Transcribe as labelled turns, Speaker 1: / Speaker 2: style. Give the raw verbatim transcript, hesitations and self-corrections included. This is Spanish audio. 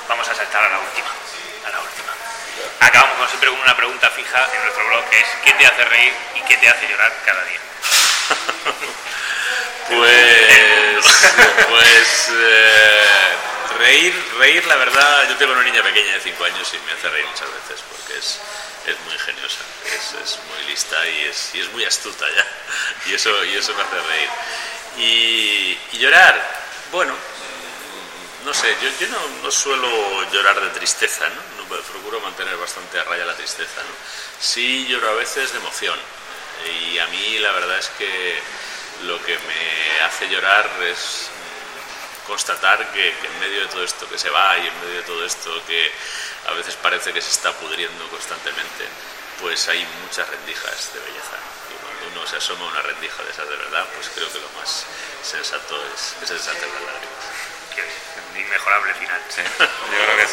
Speaker 1: vamos a saltar a la última. A la última. Acabamos como siempre con una pregunta fija en nuestro blog, que es ¿qué te hace reír y qué te hace llorar cada día?
Speaker 2: Pues, pues eh, reír, reír, la verdad, yo tengo una niña pequeña de cinco años y me hace reír muchas veces porque es, es muy ingeniosa, es, es muy lista y es, y es muy astuta ya, y eso, y eso me hace reír. Y, y llorar, bueno, no sé, yo, yo no, no suelo llorar de tristeza, ¿no? No, procuro mantener bastante a raya la tristeza, ¿no? Sí lloro a veces de emoción, y a mí la verdad es que lo que me hace llorar es constatar que, que en medio de todo esto que se va y en medio de todo esto que a veces parece que se está pudriendo constantemente, pues hay muchas rendijas de belleza. Y cuando uno se asoma a una rendija de esas de verdad, pues creo que lo más sensato es, es deshacer las lágrimas.
Speaker 1: Qué inmejorable final.
Speaker 2: Sí.